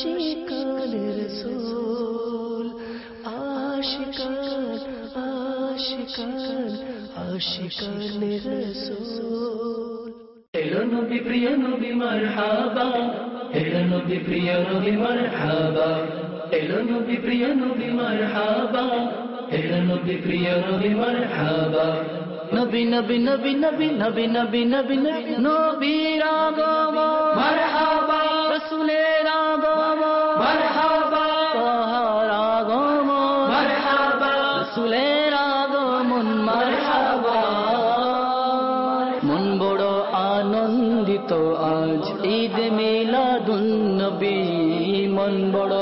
আশিকান রাসূল আশিকান আশিকান আশিকান রাসূল এলো নবী প্রিয় নবী মারহাবা এলো নবী প্রিয় নবী মারহাবা এলো নবী প্রিয় নবী মারহাবা এলো নবী প্রিয় নবী মারহাবা নবী নবী নবী নবী নবী নবী নবী নবীর আগমন মারহাবা রাসূলের আগমন মারহাবা তাহার আগমন মারহাবা রাসূলের আগমন মারহাবা মন বড় আনন্দিত আজ ঈদ মিলাদুন নবী মন বড়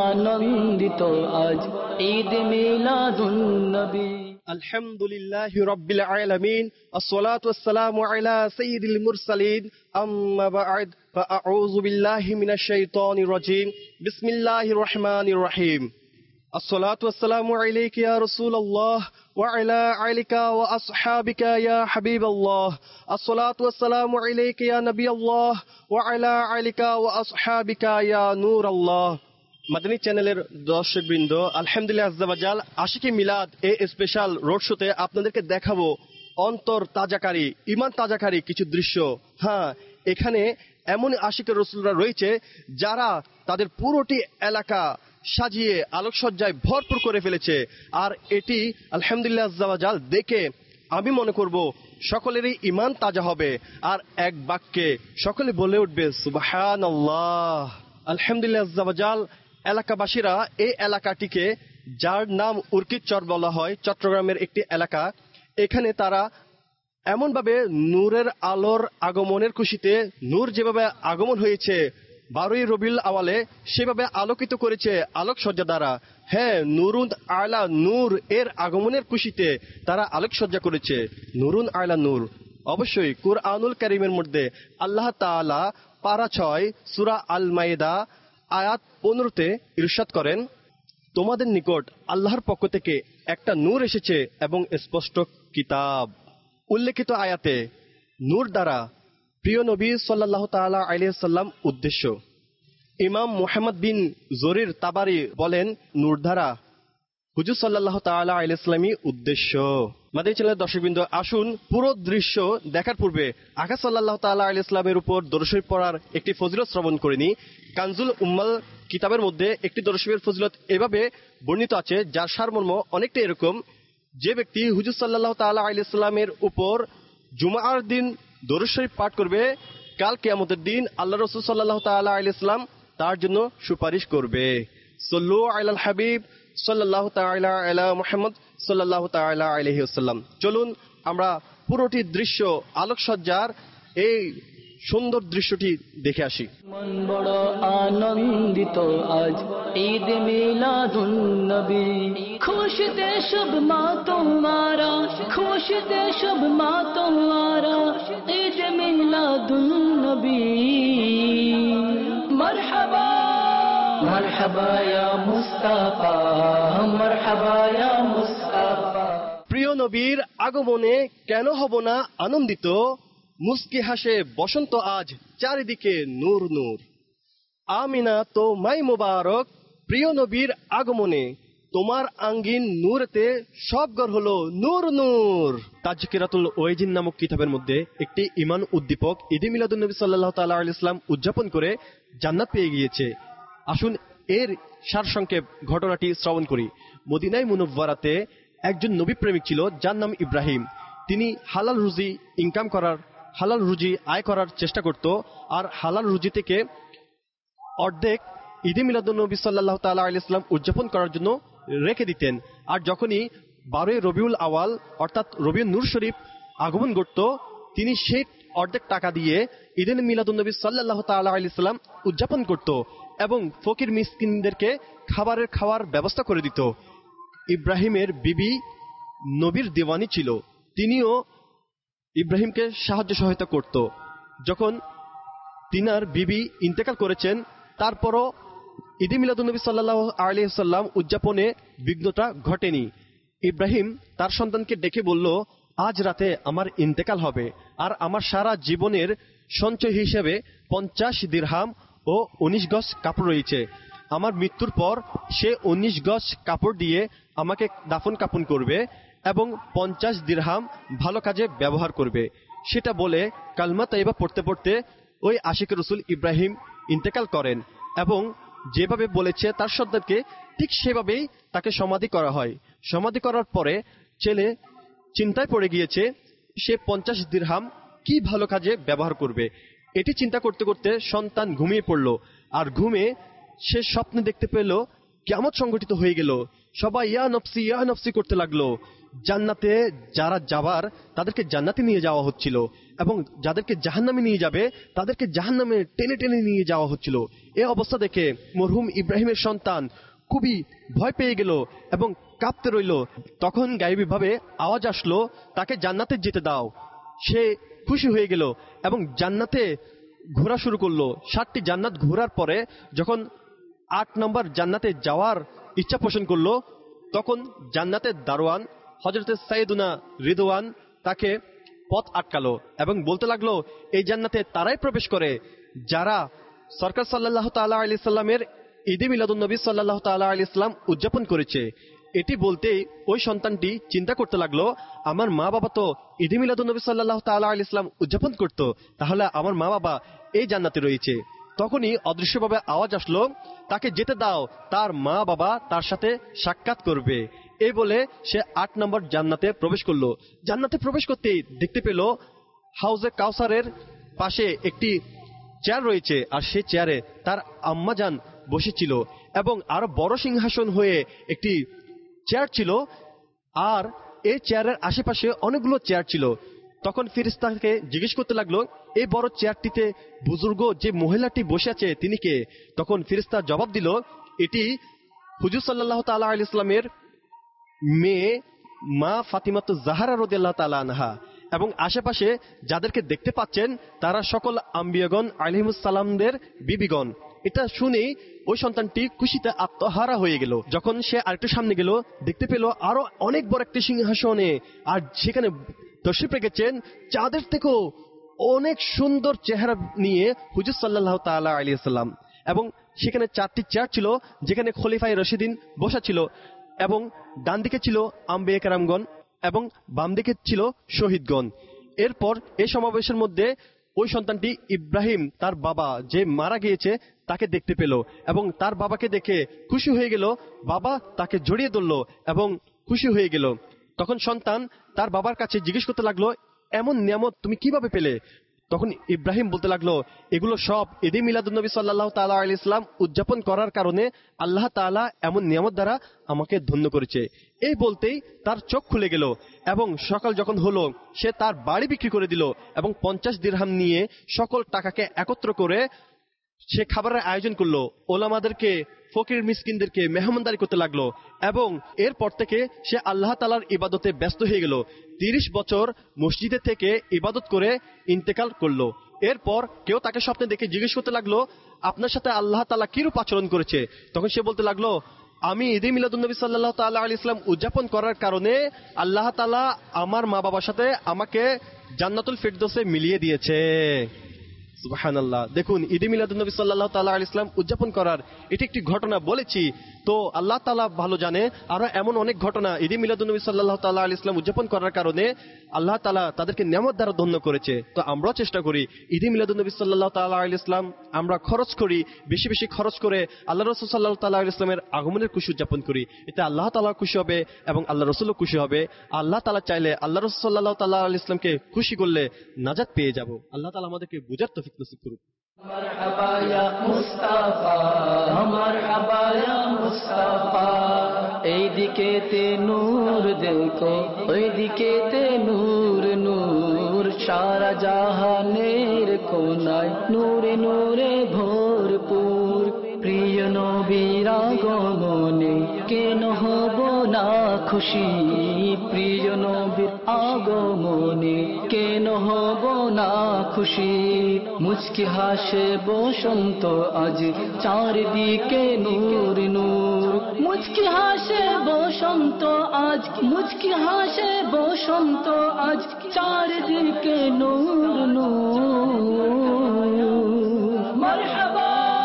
আনন্দিত আজ ঈদ মিলাদুন নবী الحمد لله رب العالمين الصلاة والسلام على سيد المرسلين أما بعد فأعوذ بالله من الشيطان الرجيم بسم الله الرحمن الرحيم الصلاة والسلام عليك يا رسول الله وعلى آلك وأصحابك يا حبيب الله الصلاة والسلام عليك يا نبي الله وعلى آلك وأصحابك يا نور الله মাদানী চ্যানেলের দর্শকবৃন্দ, আলহামদুলিল্লাহ আজ্জা ওয়া জাল আশিকে মিলাদ এই স্পেশাল রোড শোতে আপনাদেরকে দেখাবো অন্তর তাজাকারী, ঈমান তাজাকারী কিছু দৃশ্য। হ্যাঁ, এখানে এমন আশিকের রাসূলরা রয়েছে যারা তাদের পুরোটি এলাকা সাজিয়ে আলোকসজ্জায় ভরপুর করে ফেলেছে। আর এটি আলহামদুলিল্লাহ আজ্জা ওয়া জাল দেখে আমি মনে করব সকলেরই ঈমান তাজা হবে, আর এক বাক্যে সকলে বলে উঠবে সুবহানাল্লাহ। আলহামদুলিল্লাহ আজ্জা ওয়া জাল এলাকাবাসীরা এই এলাকাটিকে, যার নাম উরকিচর বলা হয়, চট্টগ্রামের একটি এলাকা, এখানে তারা এমনভাবে নূরের আলোর আগমনের খুশিতে নূর যেভাবে আগমন হয়েছে 12ই রবিউল আওয়ালে সেভাবে আলোকিত করেছে আলোকসজ্জা দ্বারা। হ্যাঁ, নুরুন আলা নূর এর আগমনের খুশিতে তারা আলোকসজ্জা করেছে। নুরুন আলা নূর অবশ্যই কুরআনুল কারীমের মধ্যে আল্লাহ তাআলা পারা 6 সূরা আল মায়েদা আয়াত 15-তে ইরশাদ করেন, তোমাদের নিকট আল্লাহর পক্ষ থেকে একটা নূর এসেছে এবং স্পষ্ট কিতাব। উল্লেখিত আয়াতে নূর দ্বারা প্রিয় নবী সাল্লাল্লাহু তাআলা আলাইহি সাল্লাম উদ্দেশ্য। ইমাম মুহাম্মদ বিন জরির তাবারি বলেন, নূর দ্বারা হুজুর সাল্লাল্লাহু তাআলা আলাইহি সাল্লামই উদ্দেশ্য। মাদানী চ্যানেলের দর্শকবৃন্দ, আসুন পুরো দৃশ্য দেখার পূর্বে আকা সাল্লাল্লাহু তাআলা আলাইহি সাল্লামের উপর দরুদ শরীফ পড়ার একটি ফজিলত শ্রবণ করে নিই। কানজুল উম্মাল কিতাবের মধ্যে একটি দরুদ শরীফের ফজিলত এভাবে বর্ণিত আছে, যার সারমর্ম অনেকটা এরকম: যে ব্যক্তি হুজুর সাল্লাল্লাহু তাআলা আলাইহি সাল্লামের উপর জুমার দিন দরুদ শরীফ পাঠ করবে, কাল কিয়ামতের দিন আল্লাহ রাসূল সাল্লাল্লাহু তাআলা আলাইহি সাল্লাম তার জন্য সুপারিশ করবে। সাল্লু আলাল হাবিব সাল্লাল্লাহু তাআলা আলা মুহাম্মদ সাল্লাল্লাহু তাআলা আলাইহি ওয়াসাল্লাম। চলুন আমরা পুরোটি দৃশ্য আলোকসজ্জার এই সুন্দর দৃশ্যটি দেখে আসি। মন বড় আনন্দিত আজ ঈদ মিলাদুন নবী খুশিতে সব মা তোমারা খুশিতে সব মা তোমারা ঈদ মিলাদুন নবী মারহাবা মারহাবা ইয়া মুস্তাফা মারহাবা ইয়া মুস্তাফা। প্রিয় নবীর আগমনে কেন হব না আনন্দিত? মুস্কি হাসে বসন্ত আজ চারিদিকে নূর নূর। আমিনা তো মাই মুবারক, প্রিয় নবীর আগমনে তোমার আঙ্গিন নূরেতে সব ঘর হলো নূর নূর। তাজকিরাতুল ওয়াজিন নামক কিতাবের মধ্যে একটি ঈমান উদ্দীপক ঈদে মিলাদুন নবী সাল্লাল্লাহু তাআলা আলাইহি সাল্লাম উদযাপন করে জান্নাত পেয়ে গিয়েছে। আসুন এর সারসংক্ষেপ ঘটনাটি শ্রবণ করি। মদিনায় মুনవ్বরাতে একজন নবী প্রেমিক ছিল, যার নাম ইব্রাহিম। তিনি হালাল রুজি আয় করার চেষ্টা করত, আর হালাল রুজি থেকে অর্ধেক ঈদে মিলাদুন নবী সাল্লাল্লাহু তাআলা আলাইহি সাল্লাম উদযাপন করার জন্য রেখে দিতেন। আর যখনই 12ই রবিউল আওয়াল অর্থাৎ রবিউন নূর শরীফ আগমন ঘটত, তিনি সেই অর্ধেক টাকা দিয়ে ঈদে মিলাদুন নবী সাল্লাল্লাহু তাআলা আলাইহি সাল্লাম উদযাপন করত এবং ফকির মিসকিনদেরকে খাওয়ার ব্যবস্থা করে দিত। ইব্রাহিমের বিবি নবীর দেওয়ানি ছিল, তিনিও ইব্রাহিমকে সাহায্য সহায়তা করত। যখন তিনার বিবি ইন্তেকাল করেছেন, তারপরও ঈদে মিলাদুন নবী সাল্লাল্লাহু আলাইহি সাল্লাম উদযাপনে বিঘ্নতা ঘটেনি। ইব্রাহিম তার সন্তানকে ডেকে বলল, আজ রাতে আমার ইন্তেকাল হবে, আর আমার সারা জীবনের সঞ্চয় হিসেবে 50 দিরহাম ও 19 গজ কাপড় রয়েছে। আমার মৃত্যুর পর সে 19 গজ কাপড় দিয়ে আমাকে দাফন কাফন করবে এবং 50 দিরহাম ভালো কাজে ব্যবহার করবে। সেটা বলে কালমা তাইবা পড়তে পড়তে ওই আশিক রসুল ইব্রাহিম ইন্তেকাল করেন এবং যেভাবে বলেছে তার সন্তানকে ঠিক সেভাবেই তাকে সমাধি করা হয়। সমাধি করার পরে ছেলে চিন্তায় পড়ে গিয়েছে সে 50 দিরহাম কি ভালো কাজে ব্যবহার করবে। এটি চিন্তা করতে করতে সন্তান ঘুমিয়ে পড়ল। আর ঘুমে সে স্বপ্নে দেখতে পেল কিয়ামত সংগঠিত হয়ে গেল। সবাই ইয়া নফসি করতে লাগলো। জান্নাতে যারা যাবার তাদেরকে জান্নাতে নিয়ে যাওয়া হচ্ছিল এবং যাদেরকে জাহান্নামে নিয়ে যাবে তাদেরকে জাহান্নামে টেনে টেনে নিয়ে যাওয়া হচ্ছিল। এই অবস্থা দেখে মরহুম ইব্রাহিমের সন্তান খুবই ভয় পেয়ে গেল এবং কাঁপতে রইল। তখন গায়েবীভাবে আওয়াজ আসলো, তাকে জান্নাতে যেতে দাও। সে খুশি হয়ে গেল এবং জান্নাতে ঘোরা শুরু করলো। 7টি জান্নাত ঘোরার পরে যখন 8 নম্বর জান্নাতে যাওয়ার ইচ্ছা পোষণ করলো, তখন জান্নাতের দারোয়ান হযরতে সাইয়েদুনা রিদওয়ান তাকে পথ আটকালো এবং বলতে লাগলো, এই জান্নাতে তারাই প্রবেশ করে যারা সরকার সাল্লাল্লাহু তাআলা আলাইহি সাল্লামের ঈদে মিলাদুন নবী সাল্লাল্লাহু তাআলা আলাইহি সাল্লাম উদযাপন করেছে। এটি বলতেই ওই সন্তানটি চিন্তা করতে লাগলো, আমার মা বাবা তো ঈদে মিলাদুন নবী সাল্লাল্লাহু তাআলা আলাইহি সাল্লাম উদযাপন করত, তাহলে আমার মা বাবা এই জান্নাতে রয়েছে। তখনই অদৃশ্যভাবে আওয়াজ আসলো, তাকে যেতে দাও, তার মা বাবা তার সাথে সাক্ষাৎ করবে। এই বলে সে 8 নম্বর জান্নাতে প্রবেশ করলো। জান্নাতে প্রবেশ করতেই দেখতে পেল হাউজে কাউসারের পাশে একটি চেয়ার রয়েছে আর সেই চেয়ারে তার আম্মাজান বসেছিল এবং আরো বড় সিংহাসন হয়ে একটি চেয়ার ছিল আর এই চেয়ারের আশেপাশে অনেকগুলো চেয়ার ছিল। তখন ফেরেশতাকে জিজ্ঞেস করতে লাগলো, এই বড় চেয়ারটিতে বুজুর্গ যে মহিলাটি বসে আছে তিনি কে? তখন ফেরেশতা জবাব দিল, এটি হুজুর সাল্লাল্লাহু তাআলা আলাইহি সাল্লামের মেয়ে মা ফাতিমাতুজ জাহরা রাদিয়াল্লাহু তাআলা আনহা এবং আশেপাশে যাদেরকে দেখতে পাচ্ছেন তারা সকল আম্বিয়াগণ আলাইহিমুস সালামদের বিবিগণ। এটা শুনেই ওই সন্তানটি খুশিতে আত্মহারা হয়ে গেল। যখন সে আরেকটু সামনে গেল দেখতে পেল আরো অনেক বড় একটি সিংহাসনে, আর সেখানে তশরিফ রেখেছেন চাঁদের থেকেও অনেক সুন্দর চেহারা নিয়ে হুজুর সাল্লাল্লাহু তাআলা আলাইহি সাল্লাম এবং সেখানে 4টি চেয়ার ছিল যেখানে খলিফায়ে রশিদিন বসা ছিল এবং ডান দিকে ছিল আম্বিয়া কেরামগণ এবং বাম দিকে ছিল শহীদগণ। এরপর এই সমাবেশের মধ্যে ওই সন্তানটি ইব্রাহিম তার বাবা যে মারা গিয়েছে তাকে দেখতে পেল এবং তার বাবাকে দেখে খুশি হয়ে গেল। বাবা তাকে জড়িয়ে ধরল এবং খুশি হয়ে গেল। তখন সন্তান তার বাবার কাছে জিজ্ঞেস করতে লাগলো, এমন নিয়ামত তুমি কিভাবে পেলে? তখন ইব্রাহিম বলতে লাগলো, এগুলো সব ঈদে মিলাদুন নবী সাল্লাল্লাহু তাআলা আলাইহি সাল্লাম উদযাপন করার কারণে আল্লাহ তাআলা এমন নিয়ামত দ্বারা আমাকে ধন্য করেছে। এই বলতেই তার চোখ খুলে গেল এবং সকাল যখন হলো সে তার বাড়ি বিক্রি করে দিল এবং 50 দিরহাম নিয়ে সকল টাকাকে একত্র করে সে খাবারের আয়োজন করলো। ওলামাদেরকে, ফকির মিসকিনদেরকে মেহমানদারি করতে লাগলো এবং এরপর থেকে সে আল্লাহ তাআলার ইবাদতে ব্যস্ত হয়ে গেল। 30 বছর মসজিদে থেকে ইবাদত করে ইন্তেকাল করলো। এরপর কেউ তাকে স্বপ্নে দেখে জিজ্ঞেস করতে লাগলো, আপনার সাথে আল্লাহ তাআলা কিরূপ আচরণ করেছে? তখন সে বলতে লাগলো, আমি ঈদে মিলাদুন নবী সাল্লাল্লাহু তাআলা আলাইহি সাল্লাম উদযাপন করার কারণে আল্লাহ তাআলা আমার মা বাবার সাথে আমাকে জান্নাতুল ফিরদৌসে মিলিয়ে দিয়েছে। সুবহানাল্লাহ। দেখুন, ঈদে মিলাদুন নবী সাল্লাল্লাহু তাআলা আলাইহি সাল্লাম উদযাপন করার এটি একটি ঘটনা বলেছি, তো আল্লাহ তাআলা ভালো জানে আরো এমন অনেক ঘটনা ঈদে মিলাদুন নবী সাল্লাল্লাহু তাআলা আলাইহি সাল্লাম উদযাপন করার কারণে আল্লাহ তাআলা তাদেরকে নিয়ামত দ্বারা ধন্য করেছে। তো আমরাও চেষ্টা করি ঈদে মিলাদুন নবী সাল্লাল্লাহু তাআলা আলাইহি সাল্লাম আমরা খরচ করি, বেশি বেশি খরচ করে আল্লাহ রাসূল সাল্লাল্লাহু তাআলা আলাইহি সাল্লামের আগমনের খুশি উদযাপন করি। এতে আল্লাহ তাআলা খুশি হবে এবং আল্লাহ রাসূলও খুশি হবে। আল্লাহ তাআলা চাইলে আল্লাহ রাসূল সাল্লাল্লাহু তাআলা আলাইহি সাল্লামকে খুশি করলে নাজাত পেয়ে যাব। আল্লাহ তাআলা আমাদেরকে বুঝার তৌফিক নসিব করুন। মারহাবা ইয়া মুস্তাফা, মারহাবা ইয়া মুস্তাফা, এই দিকেতে নূর দেখো, ওই দিকেতে নূর নূর, সারা জাহানের কোনায় নূরে নূরে ভরপুর। প্রিয় নবীর আগমনে কেন হব না খুশি, প্রিয় নবীর আগমনে কেন হব না খুশি। মুচকি হাসে বসন্ত আজ চারদিকে নূর নূর, মুচকি হাসে বসন্ত আজ, মুচকি হাসে বসন্ত আজ চারদিকে নূর নূর। মারহাবা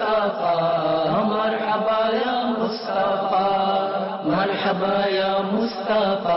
মুস্তাফা মারহাবা ইয়া মুস্তাফা মারহাবা ইয়া মুস্তাফা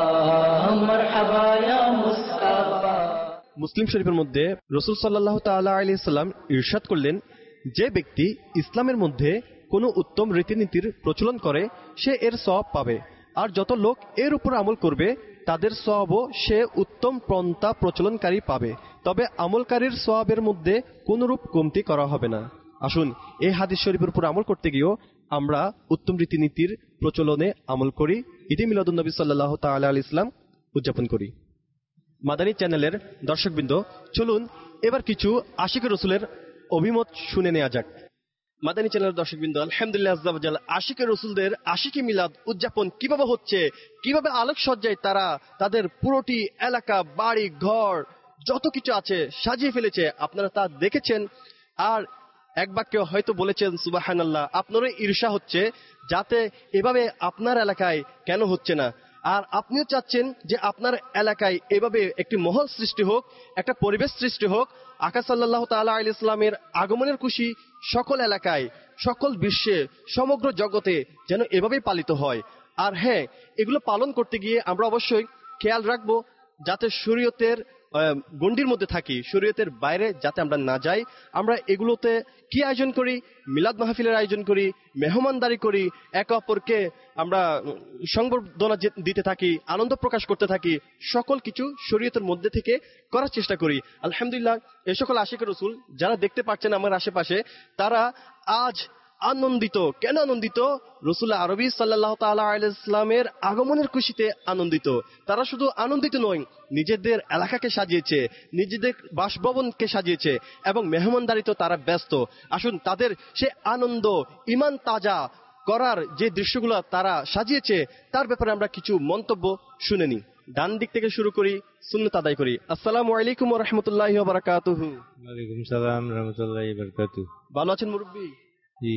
মারহাবা ইয়া মুস্তাফা। মুসলিম শরীফের মধ্যে রাসূল সাল্লাল্লাহু তাআলা আলাইহি সাল্লাম ইরশাদ করলেন, যে ব্যক্তি ইসলামের মধ্যে কোনো উত্তম রীতিনীতির প্রচলন করে সে এর সওয়াব পাবে, আর যত লোক এর উপর আমল করবে তাদের সওয়াবও সে উত্তম পন্থা প্রচলনকারী পাবে, তবে আমলকারীর সওয়াবের মধ্যে কোনরূপ কমতি করা হবে না। আসুন এই হাদিস শরীফের উপর আমল করতে গিয়েও আমরা উত্তম রীতিনীতির প্রচলনে আমল করি, ঈদে মিলাদুন্নবী সাল্লাল্লাহু তাআলা আলাইহি সাল্লাম উদযাপন করি। মাদানী চ্যানেলের দর্শকবৃন্দ, চলুন এবার কিছু আশিকে রসুলের অভিমত শুনে নেওয়া যাক। মাদানী চ্যানেলের দর্শকবৃন্দ, আলহামদুলিল্লাহ আযজা ওয়া জাল, আশিকে রসুলদের আশিকে মিলাদ উদযাপন কিভাবে হচ্ছে, কিভাবে আলোকসজ্জায় তারা তাদের পুরোটি এলাকা, বাড়ি, ঘর যত কিছু আছে সাজিয়ে ফেলেছে, আপনারা তা দেখেছেন। আর এক বাক্যে হয়তো বলেছেন সুবহানাল্লাহ। আপনারও ঈর্ষা হচ্ছে যাতে এভাবে আপনার এলাকায় কেন হচ্ছে না, আর আপনিও চাচ্ছেন যে আপনার এলাকায় এভাবে একটি মহল সৃষ্টি হোক, একটা পরিবেশ সৃষ্টি হোক। আকা সাল্লাল্লাহু তাআলা আলাইহি ইসলামের আগমনের খুশি সকল এলাকায়, সকল বিশ্বে, সমগ্র জগতে যেন এভাবেই পালিত হয়। আর হ্যাঁ, এগুলো পালন করতে গিয়ে আমরা অবশ্যই খেয়াল রাখবো যাতে শরীয়তের গণ্ডির মধ্যে থাকি, শরীয়তের বাইরে যাতে আমরা না যাই। আমরা এগুলোতে কি আয়োজন করি? মিলাদ মাহফিলের আয়োজন করি, মেহমানদারি করি, একে অপরকে আমরা সংবর্ধনা দিতে থাকি, আনন্দ প্রকাশ করতে থাকি, সকল কিছু শরীয়তের মধ্যে থেকে করার চেষ্টা করি। আলহামদুলিল্লাহ, এই সকল আশিকে রসুল যারা দেখতে পাচ্ছেন আমার আশেপাশে, তারা আজ আনন্দিত। কেন আনন্দিত? রাসূল আরবি সাল্লাল্লাহু তাআলা আলাইহি ইসলামের আগমনের খুশিতে আনন্দিত। তারা শুধু আনন্দিত নয়, নিজেদের এলাকাকে সাজিয়েছে, নিজেদের বাসভবনকে সাজিয়েছে এবং মেহমানদারিতে তারা ব্যস্ত। আসুন তাদের সে আনন্দ, ঈমান তাজা করার যে দৃশ্যগুলো তারা সাজিয়েছে তার ব্যাপারে আমরা কিছু মন্তব্য শুনে নিই। ডান দিক থেকে শুরু করি, সুন্নাত আদায় করি। আসসালামু আলাইকুম ওয়া রাহমাতুল্লাহি ওয়া বারাকাতুহু। ওয়ালাইকুম সালাম রাহমাতুল্লাহি ওয়া বারাকাতুহু। ভালো আছেন মুরব্বি? জি।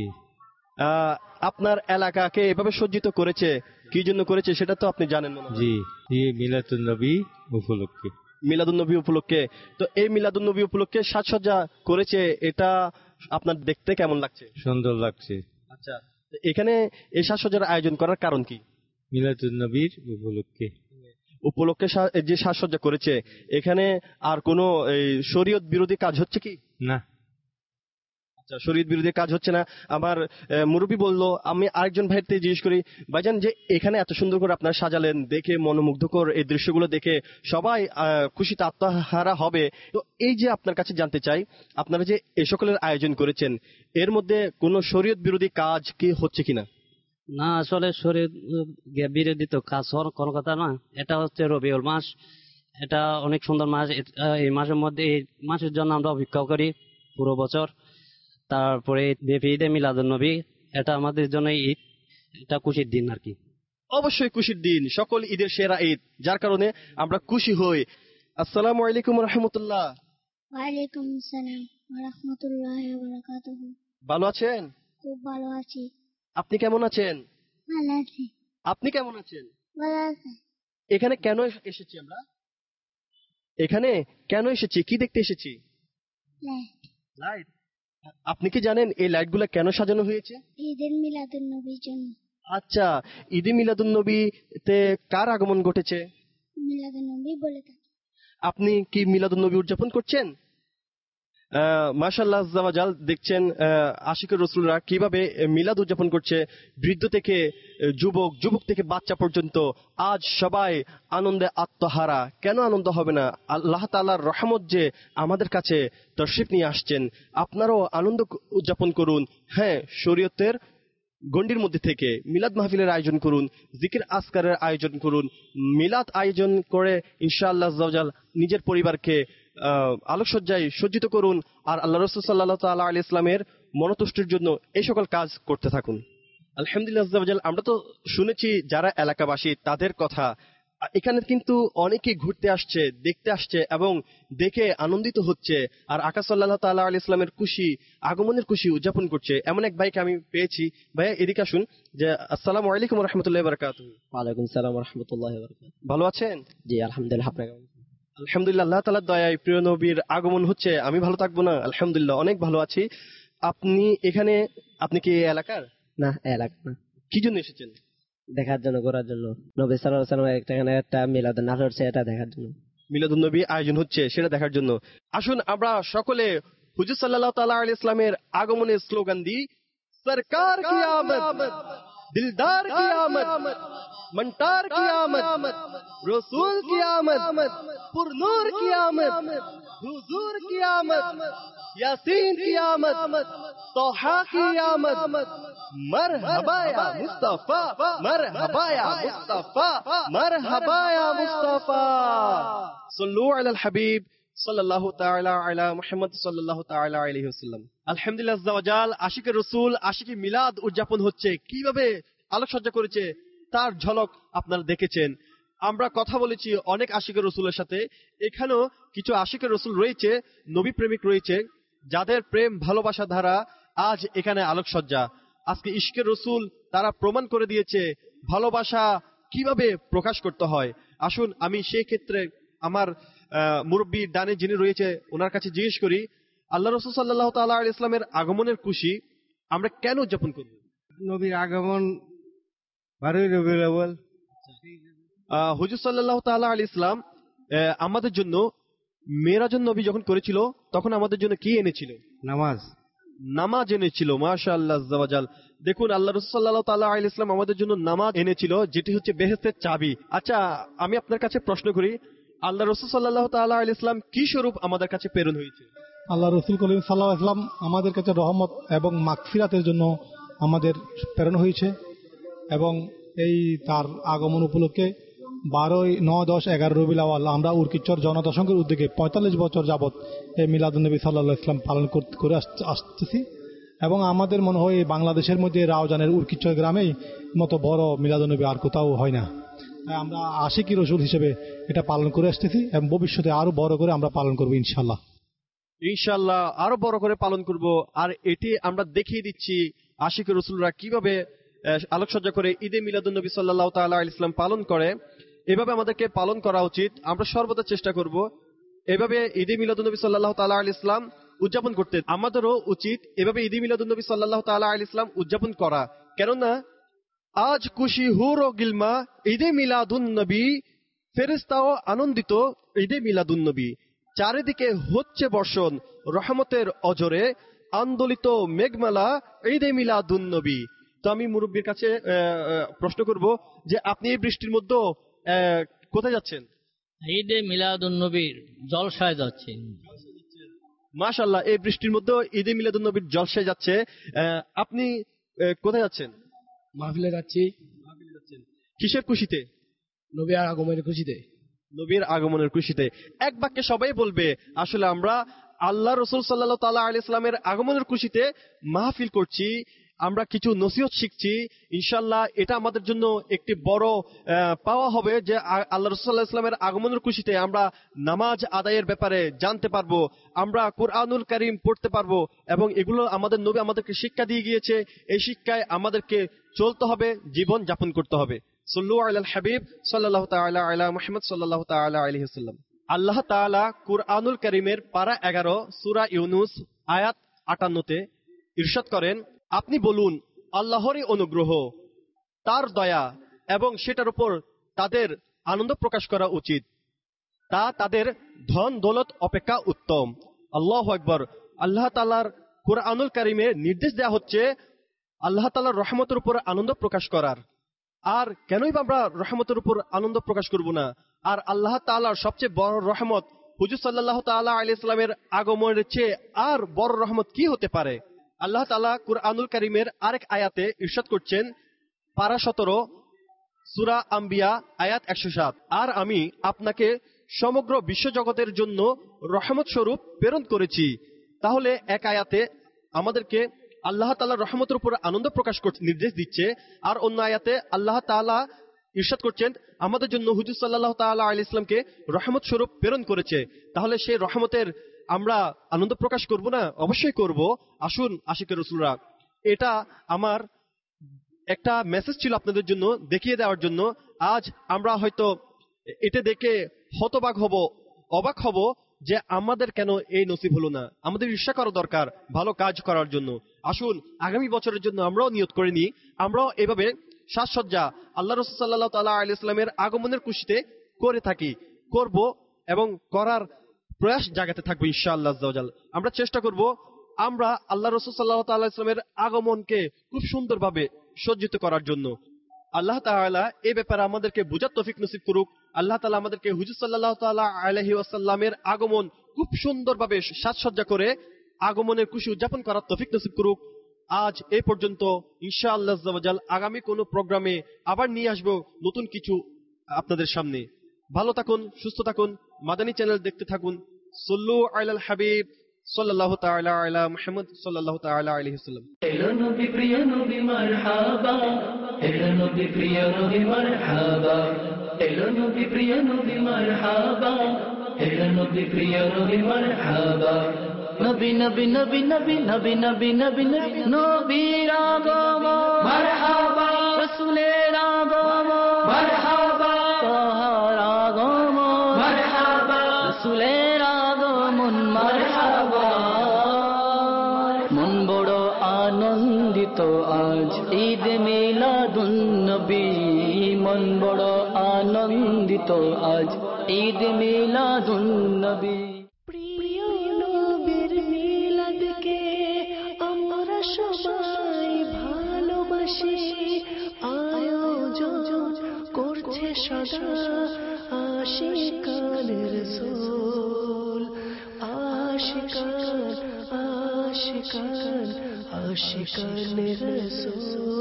আপনার এলাকাকে এভাবে সজ্জিত করেছে, কি জন্য করেছে সেটা তো আপনি জানেন মনে হয়। জি, মিলাদুন নবী উপলক্ষে। মিলাদুন নবী উপলক্ষে। তো এই মিলাদুন নবী উপলক্ষে সাজসজ্জা করেছে, এটা আপনার দেখতে কেমন লাগছে? সুন্দর লাগছে। আচ্ছা, এখানে এই সাজসজ্জার আয়োজন করার কারণ কি? মিলাদুন নবীর উপলক্ষে উপলক্ষে যে সাজসজ্জা করেছে, এখানে আর কোনো শরীয়ত বিরোধী কাজ হচ্ছে কি? না। শরীয়ত বিরোধী কাজ হচ্ছে না। আমার মুরব্বী বলল, আমি আরেকজন ভাইয়ের থেকে জিজ্ঞেস করি, ভাইজান যে এখানে এত সুন্দর করে আপনারা সাজালেন, দেখে মনোমুগ্ধকর এই দৃশ্যগুলো দেখে সবাই খুশিতে আত্মহারা হবে। তো এই যে আপনার কাছে জানতে চাই, আপনারা যে এ সকলের আয়োজন করেছেন, এর মধ্যে কোনো শরীয়ত বিরোধী কাজ কি হচ্ছে কিনা? না, আসলে শরীয়ত বিরোধী তো কাজ হওয়ার কোনো কথা না। এটা হচ্ছে রবিউল মাস, এটা অনেক সুন্দর মাস। এই মাসের মধ্যে, এই মাসের জন্য আমরা অপেক্ষা করি পুরো বছর। তারপরে ঈদে মিলাদুন নবী, এটা আমাদের জন্য ঈদ, এটা খুশির দিন আর কি। অবশ্যই খুশির দিন, সকল ঈদের সেরা ঈদ, যার কারণে আমরা খুশি হই। আসসালামু আলাইকুম ওয়া রাহমাতুল্লাহ। ওয়ালাইকুম আসসালাম ওয়া রাহমাতুল্লাহি ওয়া বারাকাতুহু। ভালো আছেন? খুব ভালো আছি। আপনি কেমন আছেন? ভালো আছি। আপনি কেমন আছেন? ভালো আছি। এখানে কেন এসেছি আমরা? এখানে কেন এসেছি? কি দেখতে এসেছি? লাইট। আপনি কি জানেন এই লাইটগুলো কেন সাজানো হয়েছে? ঈদের মিলাদুন নবীর জন্য। আচ্ছা, ঈদে মিলাদুন নবীতে কার আগমন ঘটেছে? মিলাদুন নবী বলে থাকি। আপনি কি মিলাদুন নবী উদযাপন করছেন? মাশাআল্লাহ আযজা ওয়া জাল, দেখছেন আশিকুর রাসূলরা কিভাবে মিলাদ উদযাপন করছে। বৃদ্ধ থেকে যুবক, যুবক থেকে বাচ্চা পর্যন্ত আজ সবাই আনন্দে আত্মহারা। কেন আনন্দ হবে না? আল্লাহ তাআলার রহমত যে আমাদের কাছে তশরিফ নিয়ে আসছেন। আপনারাও আনন্দ উদযাপন করুন। হ্যাঁ, শরীয়তের গণ্ডির মধ্যে থেকে মিলাদ মাহফিলের আয়োজন করুন, জিকির আসকারের আয়োজন করুন। মিলাদ আয়োজন করে ইনশাআল্লাহ আযজা ওয়া জাল নিজের পরিবারকে আলোকসজ্জায় সজ্জিত করুন, আর আল্লাহ রাসূল সাল্লাল্লাহু তাআলা আলাইহি ইসলামের মনোতুষ্টির জন্য এই সকল কাজ করতে থাকুন। আলহামদুলিল্লাহ আযজা ওয়া জাল, আমরা তো শুনেছি যারা এলাকাবাসী তাদের কথা। এখানে কিন্তু অনেকেই ঘুরতে আসছে, দেখতে আসছে এবং দেখে আনন্দিত হচ্ছে, আর আকা সাল্লাল্লাহু তাআলা আলাইহি ইসলামের খুশি, আগমনের খুশি উদযাপন করছে। এমন এক ভাইকে আমি পেয়েছি। ভাইয়া এদিকে আসুন। যে আসসালামু আলাইকুম ওয়া রাহমাতুল্লাহি ওয়া বারাকাতুহু। ওয়ালাইকুম সালাম ওয়া রাহমাতুল্লাহি ওয়া বারাকাতুহু। ভালো আছেন? জি আলহামদুলিল্লাহ। আপনি কেমন আছেন? আলহামদুলিল্লাহ, আল্লাহ তাআলার দয়ায় প্রিয় নবীর আগমন হচ্ছে, আমি ভালো থাকবো না? আলহামদুলিল্লাহ অনেক ভালো আছি। আপনি কি এই এলাকার? না, এলাকা না। কি জন্য এসেছেন? দেখার জন্য, ঘোরার জন্য। নবী সাল্লাল্লাহু আলাইহি ওয়াসাল্লাম একটা মিলাদুন নবী হচ্ছে, এটা দেখার জন্য। মিলাদুন নবী আয়োজন হচ্ছে, সেটা দেখার জন্য। আসুন আমরা সকলে হুজুর সাল্লাল্লাহু তাআলা আলাইহি ইসলামের আগমনের স্লোগান দিই, সরকার কি আমদ, দিলদার কি আমদ, মন্টার কি আমদ, রসুল কি আমদ, পুরনূর কি আমদ, হুজুর কি আমদ, ইয়াসিন কি আমদ, তোহা কি আমদ, मरहबा या मुस्तफा, मरहबा या मुस्तफा, मरहबा या मुस्तफा। सल्लु अला हबीब সাল্লাল্লাহু তাআলা আলা মুহাম্মদ সাল্লাল্লাহু তাআলা আলাইহি ওয়াসাল্লাম। আলহামদুলিল্লাহ আযজা ওয়া জাল, আশিকে রাসূল, আশিকে মিলাদ উদযাপন হচ্ছে। কিভাবে আলোকসজ্জা করেছে তার ঝলক আপনারা দেখেছেন। আমরা কথা বলেছি অনেক আশিকে রাসূলের সাথে। এখানেও কিছু আশিকে রাসূল রয়েছে, নবী প্রেমিক রয়েছে, যাদের প্রেম ভালোবাসা ধারা আজ এখানে আলোকসজ্জা। আজকে ইশকে রসুল তারা প্রমাণ করে দিয়েছে ভালোবাসা কিভাবে প্রকাশ করতে হয়। আসুন আমি সেই ক্ষেত্রে আমার মুরব্বী ডানে যিনি রয়েছে ওনার কাছে জিজ্ঞেস করি, আল্লাহ রসুল সাল্লাল্লাহু তাআলা আলাইহি ইসলামের আগমনের খুশি আমরা কেন উদযাপন করব? নবীর আগমন 12ই রবিউল আউয়াল। হুজুর সাল্লাল্লাহু তাআলা আলাইহি ইসলাম আমাদের জন্য মেরাজুন নবী যখন করেছিল তখন আমাদের জন্য কি এনেছিল? নামাজ এনেছিল। মাশাআল্লাহ আযজা ওয়া জাল। দেখুন আল্লাহ রাসূল সাল্লাল্লাহু তাআলা আলাইহি ইসলাম আমাদের জন্য নামাজ এনেছিল, যেটি হচ্ছে বেহেশতের চাবি। আচ্ছা আমি আপনার কাছে প্রশ্ন করি, আল্লাহ রাসূল সাল্লাল্লাহু তাআলা আলাইহি ইসলাম কি স্বরূপ আমাদের কাছে প্রেরণ হয়েছে? আল্লাহ রাসূল করিম সাল্লাল্লাহু আলাইহি ওয়াসাল্লাম আমাদের কাছে রহমত এবং মাগফিরাতের জন্য আমাদের প্রেরণ হয়েছে, এবং এই তার আগমন উপলক্ষে 12, 9, 10, 11 রবিউল আউয়াল আমরা উরকিচর জনতাসংঘের উদ্যোগে 45 বছর যাবৎ এই মিলাদুন নবী সাল্লাল্লাহু আলাইহি ওয়াসাল্লাম পালন করে আসতেছি। এবং আমাদের মনে হয় বাংলাদেশের মধ্যে রাউজানের উরকিচর গ্রামেই মতো বড় মিলাদুন নবী আর কোথাও হয় না। তাই আমরা আশিকি রসুল হিসেবে এটা পালন করে আসতেছি এবং ভবিষ্যতে আরো বড় করে আমরা পালন করবো ইনশাআল্লাহ। ইনশাআল্লাহ আরো বড় করে পালন করব। আর এটি আমরা দেখিয়ে দিচ্ছি আশিকি রসুলরা কিভাবে আলোকসজ্জা করে ঈদে মিলাদুন নবী সাল্লাল্লাহু তাআলা আলাইহি ইসলাম পালন করে। এভাবে আমাদেরকে পালন করা উচিত। আমরা সর্বদা চেষ্টা করব এভাবে ঈদে মিলাদুন নবী সাল্লাল্লাহু তাআলা আলাইহি ইসলাম উদযাপন করতে। আমাদেরও উচিত এভাবে ঈদে মিলাদুন নবী সাল্লাল্লাহু তাআলা আলাইহি ইসলাম উদযাপন করা। কেননা আজ খুশি হুর ও গিলমা ঈদে মিলাদুন নবী, ফেরেশতাও আনন্দিত ঈদে মিলাদুন নবী। চারিদিকে হচ্ছে বর্ষণ রহমতের অজরে, আন্দোলিত মেঘমালা ঈদে মিলাদুন নবী। তো আমি মুরব্বীর কাছে প্রশ্ন করব যে আপনি এই বৃষ্টির মধ্যে কোথায় যাচ্ছেন? ঈদে মিলাদুন নবীর জলসায় যাচ্ছি। মাশাআল্লাহ, এই বৃষ্টির মধ্যে ঈদে মিলাদুন নবীর জলসায় যাচ্ছে। আপনি কোথায় যাচ্ছেন? মাহফিলে যাচ্ছি। কিসের খুশিতে? নবীর আগমনের খুশিতে। নবীর আগমনের খুশিতে। এক বাক্যে সবাই বলবে আসলে আমরা আল্লাহ রাসূল সাল্লাল্লাহু তাআলা আলাইহি ইসলামের আগমনের খুশিতে মাহফিল করছি, আমরা কিছু নসিহত শিখছি। ইনশাআল্লাহ এটা আমাদের জন্য একটি বড় পাওয়া হবে যে আল্লাহ রাসূল সাল্লাল্লাহু আলাইহি ইসলামের আগমনের খুশিতে আমরা নামাজ আদায়ের ব্যাপারে জানতে পারবো, আমরা কুরআনুল কারীম পড়তে পারবো, এবং এগুলো আমাদের নবী আমাদেরকে শিক্ষা দিয়ে গিয়েছে। এই শিক্ষায় আমাদেরকে চলতে হবে, জীবন যাপন করতে হবে। সাল্লু আলাল হাবিব সাল্লাল্লাহু তাআলা আলা মুহাম্মদ সাল্লাল্লাহু তাআলা আলাইহি ওয়াসাল্লাম। আল্লাহ তাআলা কুরআনুল কারীমের পারা 11 সূরা ইউনূস আয়াত 58-তে ইরশাদ করেন, আপনি বলুন আল্লাহরই অনুগ্রহ, তার দয়া এবং সেটার উপর তাদের আনন্দ প্রকাশ করা উচিত, তা তাদের ধন দৌলত অপেক্ষা উত্তম। আল্লাহু আকবার। আল্লাহ তাআলার কুরআনুল কারীমে নির্দেশ দেওয়া হচ্ছে আল্লাহ তাআলার রহমতের উপর আনন্দ প্রকাশ করার। আর কেনই বা আমরা রহমতের উপর আনন্দ প্রকাশ করব না? আর আল্লাহ তাআলার সবচেয়ে বড় রহমত হুজুর সাল্লাল্লাহু তাআলা আলাইহি ইসলামের আগমনের চেয়ে আর বড় রহমত কি হতে পারে? আল্লাহ তাআলা কুরআনুল কারীমের আরেক আয়াতে ইরশাদ করছেন, পারা 17 সূরা আম্বিয়া আয়াত 107, আর আমি আপনাকে সমগ্র বিশ্বজগতের জন্য রহমত স্বরূপ প্রেরণ করেছি। তাহলে এক আয়াতে আমাদেরকে আল্লাহ তাআলার রহমতের উপর আনন্দ প্রকাশ করতে নির্দেশ দিচ্ছে, আর অন্য আয়াতে আল্লাহ তাআলা ইরশাদ করছেন আমাদের জন্য হুজুর সাল্লাল্লাহু তাআলা আলাইহি ইসলামকে রহমত স্বরূপ প্রেরণ করেছে। তাহলে সেই রহমতের আমরা আনন্দ প্রকাশ করব না? অবশ্যই করব। আসুন আশিকে রাসূলরা, এটা আমার একটা মেসেজ ছিল আপনাদের জন্য, দেখিয়ে দেওয়ার জন্য। আজ আমরা হয়তো এটা দেখে হতবাক হব, অবাক হব যে আমাদের কেন এই নসিব হলো না। আমাদের ঈর্ষা করা দরকার ভালো কাজ করার জন্য। আসুন আগামী বছরের জন্য আমরাও নিয়ত করে নিই, আমরাও এভাবে সাজসজ্জা আল্লাহ রাসূল সাল্লাল্লাহু তাআলা আলাইহি ওয়াসাল্লামের আগমনের খুশিতে করে থাকি, করব এবং করার প্রয়াস জাগাতে থাকবো ইনশাআল্লাহ আজ্জা ওয়া জাল। আমরা চেষ্টা করব আমরা আল্লাহ রাসূল সাল্লাল্লাহু তাআলা আলাইহি ওয়াসাল্লামের আগমনকে খুব সুন্দরভাবে সজ্জিত করার জন্য। আল্লাহ তাআলা এই ব্যাপারে আমাদেরকে বুঝার তৌফিক নসিব করুক। আল্লাহ তাআলা আমাদেরকে হুজুর সাল্লাল্লাহু তাআলা আলাইহি ওয়াসাল্লামের আগমন খুব সুন্দরভাবে সাজসজ্জা করে আগমনের খুশি উদযাপন করার তৌফিক নসিব করুক। আজ এই পর্যন্ত, ইনশাআল্লাহ আজ্জা ওয়া জাল আগামী কোনো প্রোগ্রামে আবার নিয়ে আসবো নতুন কিছু আপনাদের সামনে। ভালো থাকুন, সুস্থ থাকুন, মাদানী চ্যানেল দেখতে থাকুন। সল্লু আলাল হাবিব সাল্লাল্লাহু তাআলা আলা মুহাম্মদ সাল্লাল্লাহু তাআলা আলাইহি ওয়াসাল্লাম। এলো নবী প্রিয় নবী মারহাবা, এলো নবী প্রিয় নবী মারহাবা, এলো নবী প্রিয় নবী মারহাবা, এলো নবী প্রিয় নবী মারহাবা। নবী নবী নবী নবী নবী নবী নবী নবী নবীর আগমন মারহাবা, রাসূলের আগমন মারহাবা, তাহার আগমন মারহাবা, রাসূলের আগমন মারহাবা। মন বড় আনন্দিত আজ ঈদ মিলাদুন নবী, মন বড় আনন্দিত আজ ঈদ মিলাদুন নবী। প্রিয় নবীর মিলাদকে আমরা সবাই ভালোবাসি, আয়োজন করছে সদা আশিকানে রাসূল, আশিকান আশিকান আশিকানে রাসূল।